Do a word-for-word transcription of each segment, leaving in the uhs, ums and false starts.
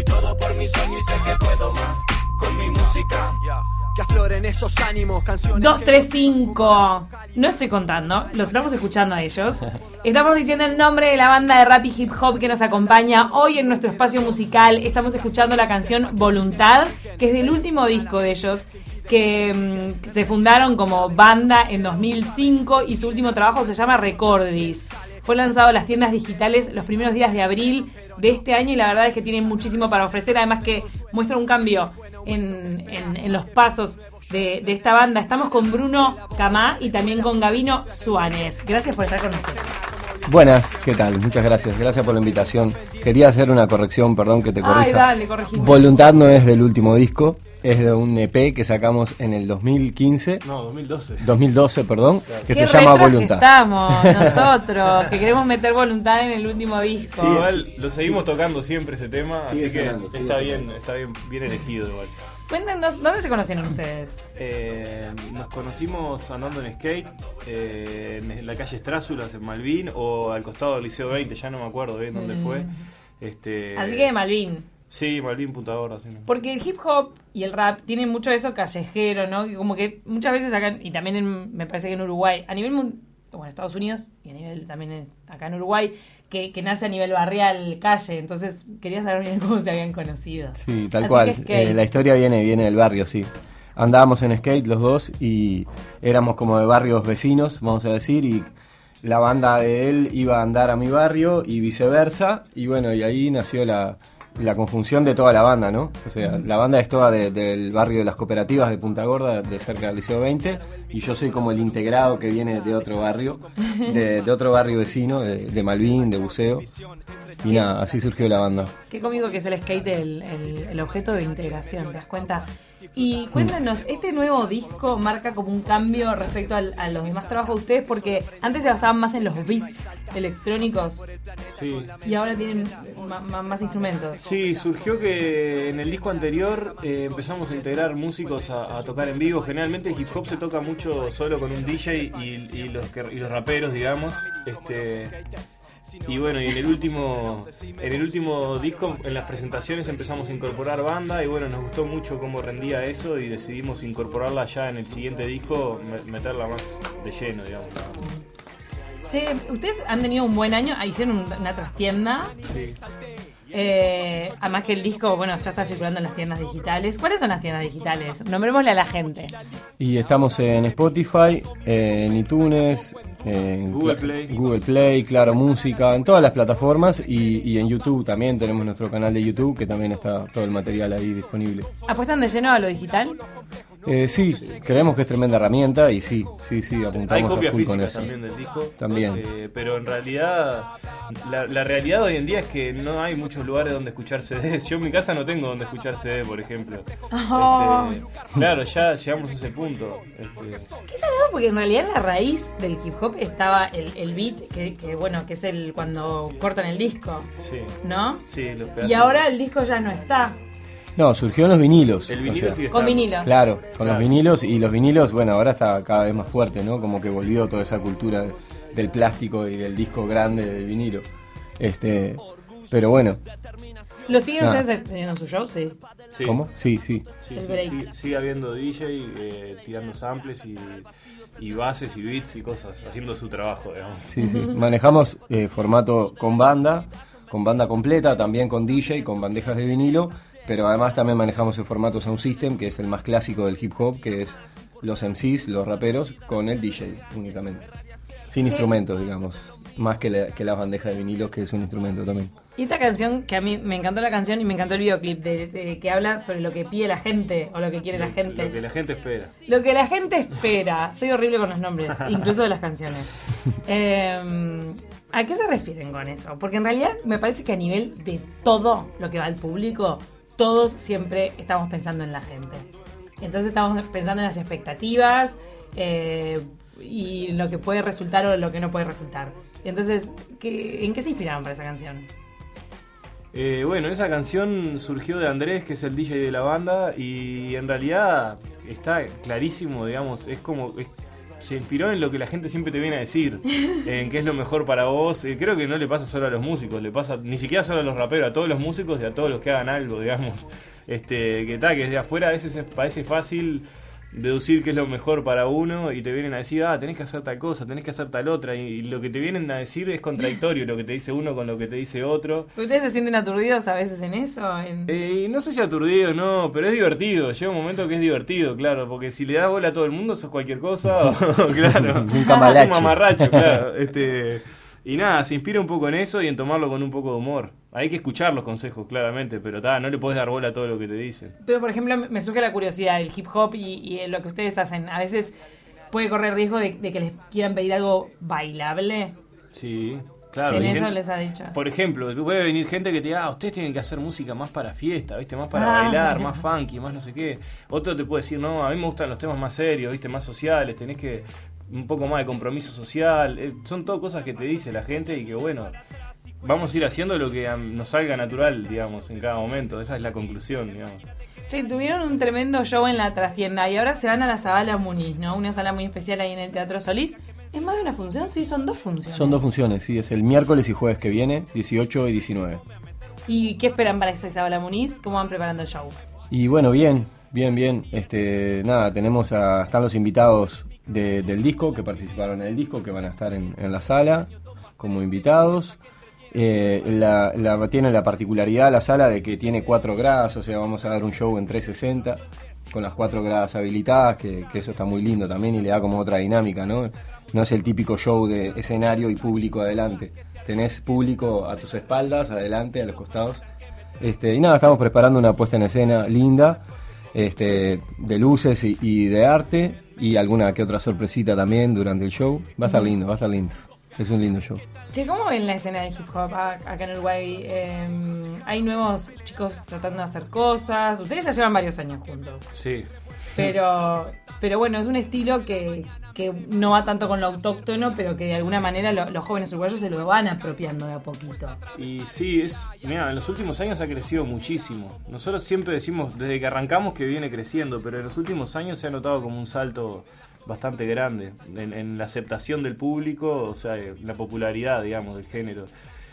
Doy todo por mi sueño y sé que puedo más con mi música. Que afloren esos ánimos, canciones. dos tres cinco. No estoy contando, los estamos escuchando a ellos. Estamos diciendo el nombre de la banda de rap y hip hop que nos acompaña hoy en nuestro espacio musical. Estamos escuchando la canción Voluntad, que es del último disco de ellos, que mmm, se fundaron como banda en dos mil cinco y su último trabajo se llama Recordis. Fue lanzado en las tiendas digitales los primeros días de abril de este año y la verdad es que tienen muchísimo para ofrecer, además que muestra un cambio en, en, en los pasos de, de esta banda. Estamos con Bruno Camá y también con Gabino Suárez. Gracias por estar con nosotros. Buenas, ¿qué tal? Muchas gracias, gracias por la invitación. Quería hacer una corrección, perdón que te corrija. Ay, dale, corregime. Voluntad no es del último disco, es de un E P que sacamos en el dos mil quince. No, dos mil doce. dos mil doce, perdón, claro. Que Qué se llama retros Voluntad. Que estamos nosotros, que queremos meter Voluntad en el último disco. Sí, igual lo seguimos tocando siempre ese tema, Sigue así que sonando, está sigue bien, sonando. está bien, bien elegido igual. Cuéntenos, ¿dónde se conocieron ustedes? Eh, nos conocimos andando en skate eh, en la calle Estrázulas en Malvin o al costado del Liceo veinte, ya no me acuerdo bien dónde Mm. fue. Este, Así que de Malvin. Sí, Malvin, Punta Gorda. Sí, ¿no? Porque el hip hop y el rap tienen mucho de eso callejero, ¿no? Que como que muchas veces acá, y también en- me parece que en Uruguay, a nivel, mun- bueno, Estados Unidos y a nivel también en- acá en Uruguay, que, que nace a nivel barrial, calle. Entonces quería saber bien cómo se habían conocido. Sí, tal Así cual. que skate. Eh, la historia viene, viene del barrio, sí. Andábamos en skate los dos y éramos como de barrios vecinos, vamos a decir, y la banda de él iba a andar a mi barrio y viceversa, y bueno, y ahí nació la, la conjunción de toda la banda, ¿no? O sea, la banda es toda de- del barrio de las cooperativas de Punta Gorda, de cerca del Liceo veinte, y yo soy como el integrado que viene de otro barrio, de, de otro barrio vecino, de, de Malvin, de Buceo, y nada, así surgió la banda. Qué cómico que es el skate el, el, el objeto de integración, ¿te das cuenta? Y cuéntanos, este nuevo disco marca como un cambio respecto al, a los demás trabajos de ustedes, porque antes se basaban más en los beats electrónicos Sí. y ahora tienen ma- ma- más instrumentos. Sí, surgió que en el disco anterior eh, empezamos a integrar músicos a, a tocar en vivo. Generalmente el hip hop se toca mucho solo con un D J y, y los, que, y los raperos, digamos. Este, y bueno, y en el último en el último disco, en las presentaciones empezamos a incorporar banda y bueno, nos gustó mucho cómo rendía eso y decidimos incorporarla ya en el siguiente disco, me- meterla más de lleno, digamos. la banda. Che, ustedes han tenido un buen año, ah, hicieron un- una trastienda. Sí. Eh, además que el disco, bueno, ya está circulando en las tiendas digitales. ¿Cuáles son las tiendas digitales? Nombrémosle a la gente. Y estamos en Spotify, en iTunes, en Google Cla- Play. Google Play, Claro Música, en todas las plataformas y, y en YouTube también tenemos nuestro canal de YouTube que también está todo el material ahí disponible. ¿Apuestan de lleno a lo digital? Eh, sí, creemos que es tremenda herramienta y sí, sí, sí, Hay apuntamos a copias full con físicas eso. también del disco. También. Eh, pero en realidad, la, la realidad hoy en día es que no hay muchos lugares donde escuchar C Ds. Yo en mi casa no tengo donde escuchar C D, por ejemplo. Oh. Este, claro, ya llegamos a ese punto. Este, Qué salado, porque en realidad en la raíz del hip hop estaba el, el beat, que, que bueno, que es el cuando cortan el disco, sí, ¿no? sí, los pedazos. Y ahora el disco ya no está. No, surgió en los vinilos. El o vinilo sea, sigue Con estando. vinilo. Claro, con Claro. los vinilos y los vinilos, bueno, ahora está cada vez más fuerte, ¿no? Como que volvió toda esa cultura de- del plástico y del disco grande del vinilo. Este, pero bueno, ¿Lo siguen Nada. ustedes teniendo su show? Sí. Sí. ¿cómo? Sí, sí. Sí, El sí, break. sigue, sigue habiendo D J eh, tirando samples y, y bases y beats y cosas, haciendo su trabajo, digamos. Sí, sí. Manejamos eh, formato con banda, con banda completa, también con D J, con bandejas de vinilo, pero además también manejamos el formato Sound System, que es el más clásico del hip hop, que es los M Cs, los raperos, con el D J únicamente. Sin Sí. instrumentos, digamos, más que, la, que las bandejas de vinilo, que es un instrumento también. Y esta canción, que a mí me encantó la canción y me encantó el videoclip, de, de que habla sobre lo que pide la gente o lo que quiere la gente. Lo que la gente espera. Lo que la gente espera. Soy horrible con los nombres, incluso de las canciones. Eh, ¿A qué se refieren con eso? Porque en realidad me parece que a nivel de todo lo que va al público, todos siempre estamos pensando en la gente. Entonces estamos pensando en las expectativas eh, y lo que puede resultar o lo que no puede resultar. Entonces, ¿qué, ¿en qué se inspiraron para esa canción? Eh, bueno, esa canción surgió de Andrés, que es el D J de la banda, y en realidad está clarísimo, digamos, es como es, se inspiró en lo que la gente siempre te viene a decir, en qué es lo mejor para vos. Eh, creo que no le pasa solo a los músicos, le pasa ni siquiera solo a los raperos, a todos los músicos y a todos los que hagan algo, digamos. Este, que tal, que desde afuera a veces parece fácil deducir qué es lo mejor para uno y te vienen a decir, ah, tenés que hacer tal cosa, tenés que hacer tal otra, y, y lo que te vienen a decir es contradictorio, lo que te dice uno con lo que te dice otro. ¿Ustedes se sienten aturdidos a veces en eso? En... Eh, no sé si aturdido, no, pero es divertido, llega un momento que es divertido, claro, porque si le das bola a todo el mundo sos cualquier cosa, o, claro, un cambalache. sos un mamarracho, claro, este... Y nada, se inspira un poco en eso y en tomarlo con un poco de humor. Hay que escuchar los consejos, claramente, pero ta, no le podés dar bola a todo lo que te dicen. Pero, por ejemplo, me surge la curiosidad, el hip hop y, y lo que ustedes hacen, a veces puede correr riesgo de, de que les quieran pedir algo bailable. Sí, claro. En hay eso gente, les ha dicho. Por ejemplo, puede venir gente que te diga, ah, ustedes tienen que hacer música más para fiesta, ¿viste? Más para Ah, bailar, bueno. más funky, más no sé qué. Otro te puede decir, no, a mí me gustan los temas más serios, ¿viste? Más sociales, tenés que... un poco más de compromiso social, eh, son todo cosas que te dice la gente y que bueno, vamos a ir haciendo lo que um, nos salga natural, digamos, en cada momento, esa es la conclusión, digamos. Che, tuvieron un tremendo show en la trastienda y ahora se van a la Zabala Muniz, ¿no? Una sala muy especial ahí en el Teatro Solís. ¿Es más de una función? Sí, son dos funciones. Son dos funciones, sí, es el miércoles y jueves que viene, dieciocho y diecinueve. ¿Y qué esperan para esa Zabala Muniz? ¿Cómo van preparando el show? Y bueno, bien, bien, bien, este, nada, tenemos a, están los invitados de, del disco, que participaron en el disco, que van a estar en, en la sala como invitados. Eh, la, la, tiene la particularidad la sala de que tiene cuatro gradas, o sea, vamos a dar un show en trescientos sesenta con las cuatro gradas habilitadas, que, que eso está muy lindo también y le da como otra dinámica, ¿no? No es el típico show de escenario y público adelante, tenés público a tus espaldas, adelante, a los costados. Este, y nada, estamos preparando una puesta en escena linda, este, de luces y, y de arte, y alguna que otra sorpresita también durante el show. Va a estar lindo, va a estar lindo. Es un lindo show. Che, ¿cómo ven la escena de hip hop acá en Uruguay? Eh, hay nuevos chicos tratando de hacer cosas. Ustedes ya llevan varios años juntos. Sí. Pero, pero bueno, es un estilo que, que no va tanto con lo autóctono, pero que de alguna manera lo, los jóvenes uruguayos se lo van apropiando de a poquito. Y sí, es, mira, en los últimos años ha crecido muchísimo. Nosotros siempre decimos, desde que arrancamos, que viene creciendo, pero en los últimos años se ha notado como un salto bastante grande en, en la aceptación del público, o sea, en la popularidad, digamos, del género.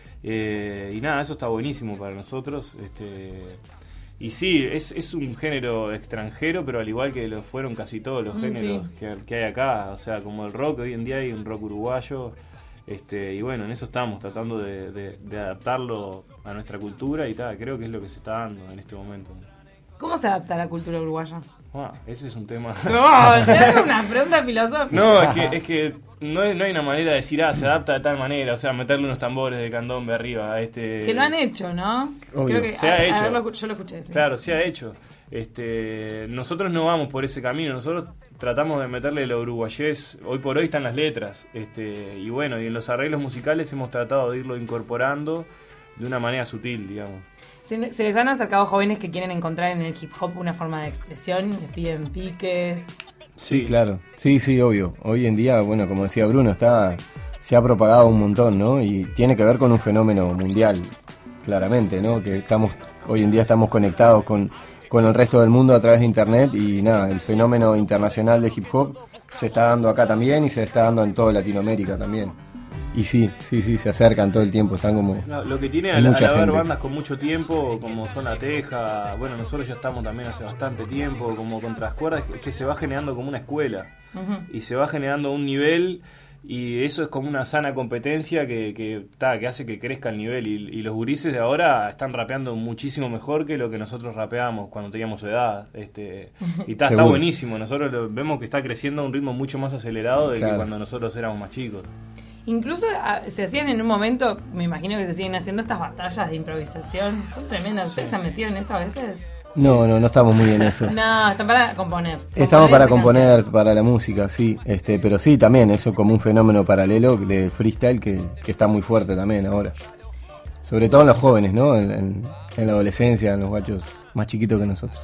Eh, y nada, eso está buenísimo para nosotros. Este, y sí, es, es un género extranjero, pero al igual que lo fueron casi todos los géneros sí. que, que hay acá, o sea, como el rock, hoy en día hay un rock uruguayo. Este, y bueno, en eso estamos, tratando de, de, de adaptarlo a nuestra cultura y tal, creo que es lo que se está dando en este momento. ¿Cómo se adapta la cultura uruguaya? Ah, ese es un tema. No, te hago una pregunta filosófica. No, es que, es que no, es, no hay una manera de decir, ah, se adapta de tal manera, o sea, meterle unos tambores de candombe arriba a este... Que lo han hecho, ¿no? Obvio. Creo que Se ha a, hecho. a verlo, yo lo escuché. Sí. Claro, se ha hecho. Este, nosotros no vamos por ese camino, nosotros tratamos de meterle la uruguayés, hoy por hoy están las letras, este, y bueno, y en los arreglos musicales hemos tratado de irlo incorporando de una manera sutil, digamos. Se, se les han acercado jóvenes que quieren encontrar en el hip hop una forma de expresión, les piden piques. Sí, claro. Sí, sí, obvio. Hoy en día, bueno, como decía Bruno, está se ha propagado un montón, ¿no? Y tiene que ver con un fenómeno mundial, claramente, ¿no? Que estamos hoy en día estamos conectados con, con el resto del mundo a través de internet y nada, el fenómeno internacional de hip hop se está dando acá también y se está dando en toda Latinoamérica también. Y sí, sí, sí, se acercan todo el tiempo, están como... No, lo que tiene hay al, mucha al haber gente. bandas con mucho tiempo, como son La Teja, bueno, nosotros ya estamos también hace bastante tiempo, como Contra las Cuerdas, es que se va generando como una escuela, Uh-huh. y se va generando un nivel, y eso es como una sana competencia que, que, ta, que hace que crezca el nivel, y, y los gurises de ahora están rapeando muchísimo mejor que lo que nosotros rapeábamos cuando teníamos su edad, este, y ta, está Seguro. buenísimo, nosotros lo, vemos que está creciendo a un ritmo mucho más acelerado de Claro. que cuando nosotros éramos más chicos. Incluso a, se hacían en un momento, me imagino que se siguen haciendo estas batallas de improvisación. Son tremendas. ¿Ustedes Sí. se han metido en eso a veces? No, no, no estamos muy en eso. No, están para componer. Estamos para esa componer canción. para la música, sí, este, pero sí, también eso como un fenómeno paralelo de freestyle que, que está muy fuerte también ahora. Sobre todo en los jóvenes, ¿no? En, en- en la adolescencia, en los guachos más chiquitos que nosotros.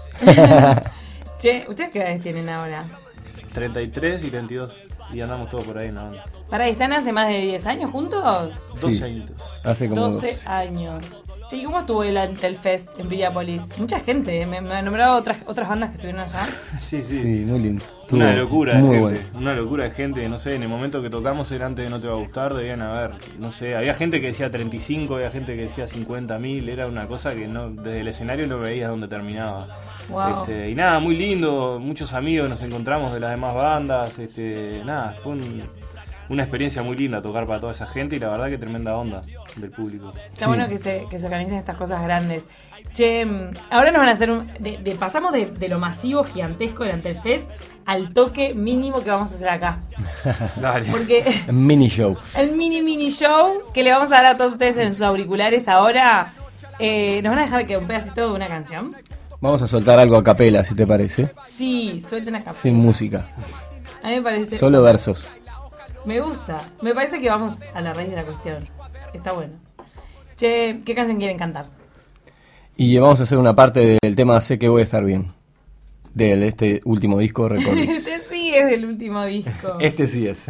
Che, ¿ustedes qué edades tienen ahora? treinta y tres y treinta y dos, y andamos todos por ahí en la banda. ¿Para están hace más de diez años juntos? doce Sí. añitos. Hace como doce dos. años. Che, ¿y cómo estuvo el Antelfest en Villapolis? Mucha gente, ¿eh? me, me han nombrado otras, otras bandas que estuvieron allá. Sí, sí. Sí, muy lindo. Una Estuvo locura de muy gente, bueno. una locura de gente, no sé, en el momento que tocamos era antes de No Te Va a Gustar, debían haber, no sé, había gente que decía treinta y cinco, había gente que decía cincuenta mil, era una cosa que no desde el escenario no veías dónde terminaba. Wow. Este, y nada, muy lindo, muchos amigos nos encontramos de las demás bandas, este, nada, fue un, una experiencia muy linda tocar para toda esa gente y la verdad que tremenda onda del público. Está Sí. bueno que se, que se organicen estas cosas grandes. Che, ahora nos van a hacer un... De, de- pasamos de, de lo masivo, gigantesco del Antelfest al toque mínimo que vamos a hacer acá. Dale. Porque Mini show. el mini mini show que le vamos a dar a todos ustedes en sus auriculares ahora, eh, nos van a dejar que un pedacito de una canción. Vamos a soltar algo a capela, si te parece. Sí, suelten acá. Sin música. A mí me parece... Solo versos. Me gusta. Me parece que vamos a la raíz de la cuestión. Está bueno. Che, ¿qué canción quieren cantar? Y vamos a hacer una parte del tema Sé que voy a estar bien. De este último disco, Este Recordis. sí es del último disco. Este sí es.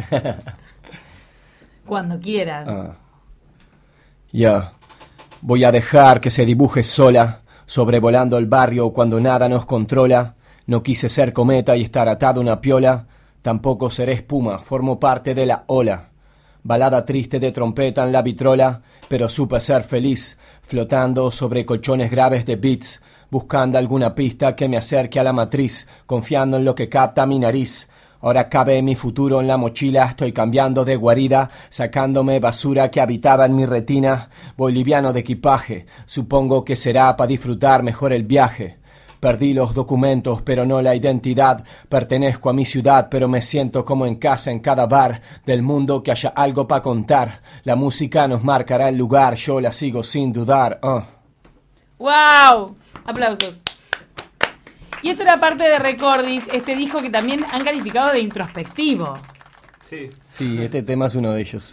Cuando quieran. Ah. Ya. Voy a dejar que se dibuje sola, sobrevolando el barrio cuando nada nos controla. No quise ser cometa y estar atado a una piola. Tampoco seré espuma, formo parte de la ola. Balada triste de trompeta en la vitrola, pero supe ser feliz, flotando sobre colchones graves de beats, buscando alguna pista que me acerque a la matriz, confiando en lo que capta mi nariz. Ahora cabe mi futuro en la mochila, estoy cambiando de guarida, sacándome basura que habitaba en mi retina. Voy liviano de equipaje, supongo que será para disfrutar mejor el viaje. Perdí los documentos, pero no la identidad. Pertenezco a mi ciudad, pero me siento como en casa en cada bar del mundo que haya algo para contar. La música nos marcará el lugar, yo la sigo sin dudar. Uh. ¡Wow! Aplausos. Y esta era parte de Recordis, este disco que también han calificado de introspectivo. Sí. Sí, este tema es uno de ellos.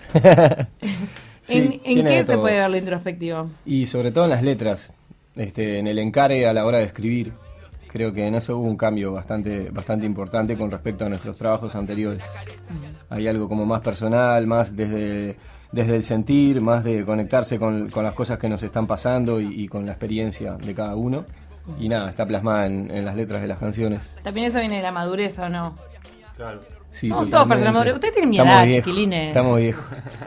Sí, ¿En, en tiene qué de se todo. puede ver lo introspectivo? Y sobre todo en las letras, este, en el encare a la hora de escribir. Creo que en eso hubo un cambio bastante, bastante importante con respecto a nuestros trabajos anteriores. Hay algo como más personal, más desde, desde el sentir, más de conectarse con, con las cosas que nos están pasando y, y con la experiencia de cada uno. Y nada, está plasmada en, en las letras de las canciones. ¿También eso viene de la madurez o no? Claro. Sí, Somos todos totalmente. personas maduras. Ustedes tienen mi Estamos edad, viejos, chiquilines. Estamos viejos.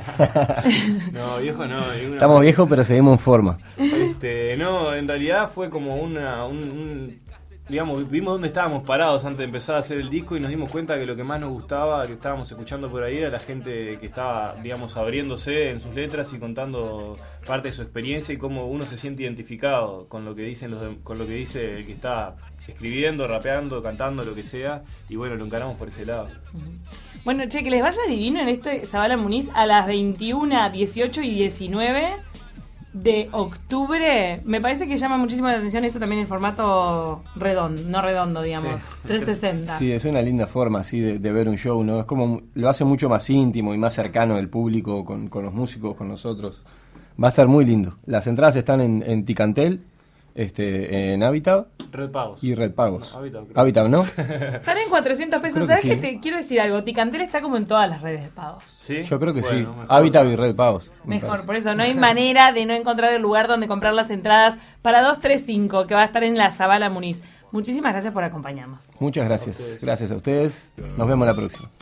No, viejo no. ninguna- Estamos viejos, pero seguimos en forma. Este, no, en realidad fue como una, un, un- digamos, vimos dónde estábamos parados antes de empezar a hacer el disco y nos dimos cuenta que lo que más nos gustaba, que estábamos escuchando por ahí, era la gente que estaba, digamos, abriéndose en sus letras y contando parte de su experiencia y cómo uno se siente identificado con lo que dicen los, de- con lo que dice el que está escribiendo, rapeando, cantando, lo que sea, y bueno, lo encaramos por ese lado. Bueno, che, que les vaya divino en este Zabala Muniz a las veintiuna, dieciocho y diecinueve de octubre. Me parece que llama muchísimo la atención eso también en formato redondo, no redondo, digamos, Sí. trescientos sesenta. Sí, es una linda forma así de, de ver un show, ¿no? Es como, lo hace mucho más íntimo y más cercano del público, con, con los músicos, con nosotros. Va a estar muy lindo. Las entradas están en, en Ticantel, este, en Habitat Red Pagos. y Red Pagos. No, Habitat, creo. Habitat, ¿no? Salen cuatrocientos pesos. Creo que ¿Sabes sí. qué? Te quiero decir algo. Ticantel está como en todas las redes de pagos. ¿Sí? Yo creo que Bueno, sí. mejor. Habitat y Red Pagos. me Mejor, parece. por eso no hay manera de no encontrar el lugar donde comprar las entradas para dos tres cinco que va a estar en la Zabala Muniz. Muchísimas gracias por acompañarnos. Muchas gracias. Gracias a ustedes. Nos vemos la próxima.